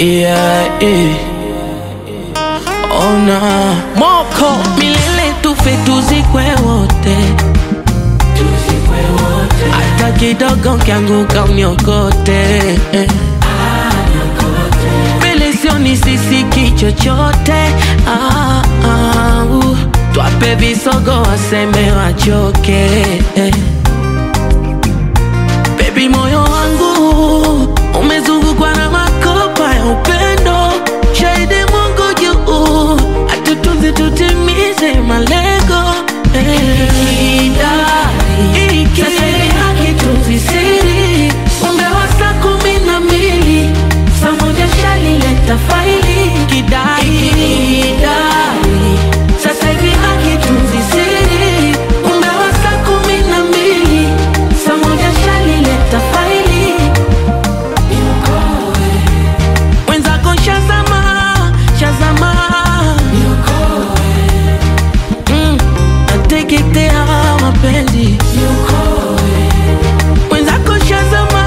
yeah, yeah. Ona moko milele tufe tuzikwe wote, hata kidogo kianguka uniokote, mbele sioni sisiki chochote, twape visogo waseme wachoke, baby moyo wangu umezungukwa na makopa ya upendo, shahidi Mungu juu, atutunze tutimize malengo, sasa hivi hakitunzi siri, umewasa 12, saa moja shalileta faili kidai, sasa hivi hakitunzi siri, umewasa 12, saa moja shalileta faili. Wenzako shazama nateketea mapenzi, wenzako shazama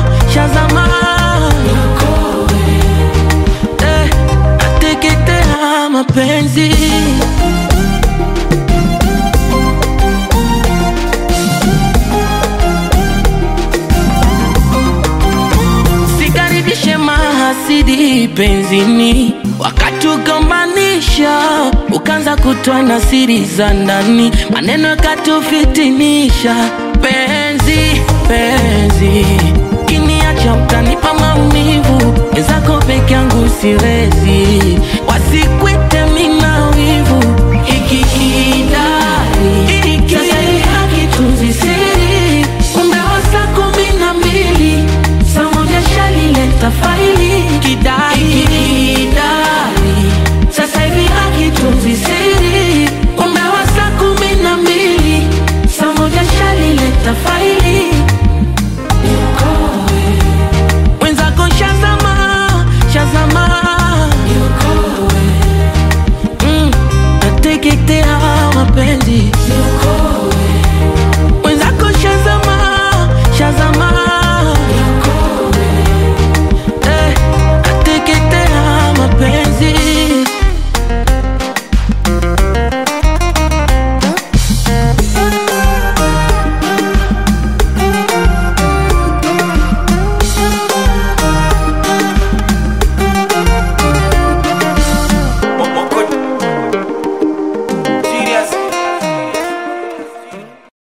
nateketea mapenzi. Sikaribishe mahasidi penzini, wakatugombanisha, ukanza kutoa na siri za ndani, maneno yakatufitinisha. Penzi kiniacha utanipa maumivu, wenzako peke yangu siwezi, wasikwite mina wivu, ikikidai sasa hivi hakitunzi siri, umewasa 12, saa moja shalileta faili kidai, sasa hivi hakitunzi siri, umewasa 12, saa moja shalileta faili.